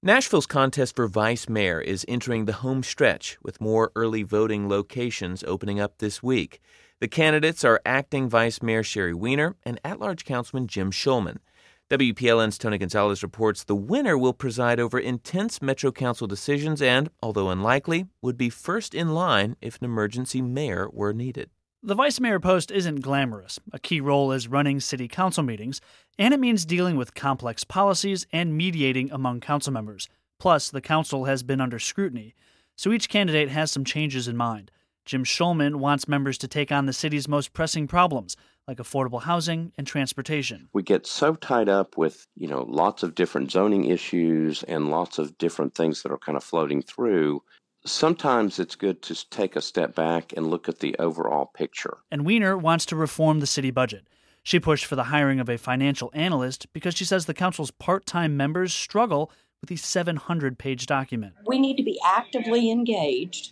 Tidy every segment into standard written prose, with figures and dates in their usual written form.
Nashville's contest for vice mayor is entering the home stretch, with more early voting locations opening up this week. The candidates are acting Vice Mayor Sherry Weiner and at-large Councilman Jim Schulman. WPLN's Tony Gonzalez reports the winner will preside over intense Metro Council decisions and, although unlikely, would be first in line if an emergency mayor were needed. The vice mayor post isn't glamorous. A key role is running city council meetings, and it means dealing with complex policies and mediating among council members. Plus, the council has been under scrutiny, so each candidate has some changes in mind. Jim Schulman wants members to take on the city's most pressing problems, like affordable housing and transportation. We get so tied up with, lots of different zoning issues and lots of different things that are kind of floating through. Sometimes it's good to take a step back and look at the overall picture. And Weiner wants to reform the city budget. She pushed for the hiring of a financial analyst because she says the council's part-time members struggle with the 700-page document. We need to be actively engaged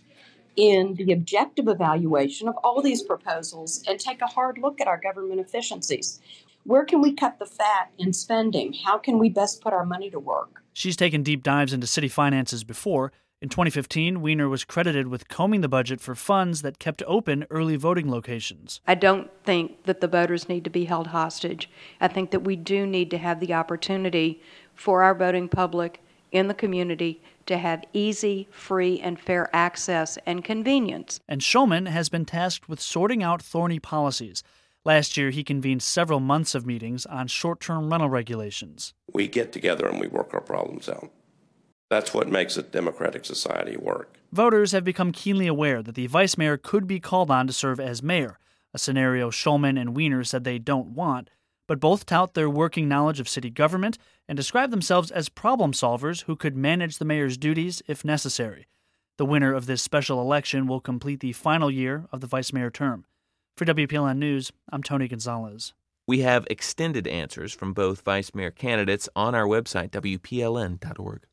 in the objective evaluation of all these proposals and take a hard look at our government efficiencies. Where can we cut the fat in spending? How can we best put our money to work? She's taken deep dives into city finances before. In 2015, Weiner was credited with combing the budget for funds that kept open early voting locations. I don't think that the voters need to be held hostage. I think that we do need to have the opportunity for our voting public in the community to have easy, free, and fair access and convenience. And Schulman has been tasked with sorting out thorny policies. Last year, he convened several months of meetings on short-term rental regulations. We get together and we work our problems out. That's what makes a democratic society work. Voters have become keenly aware that the vice mayor could be called on to serve as mayor, a scenario Schulman and Weiner said they don't want, but both tout their working knowledge of city government and describe themselves as problem solvers who could manage the mayor's duties if necessary. The winner of this special election will complete the final year of the vice mayor term. For WPLN News, I'm Tony Gonzalez. We have extended answers from both vice mayor candidates on our website, WPLN.org.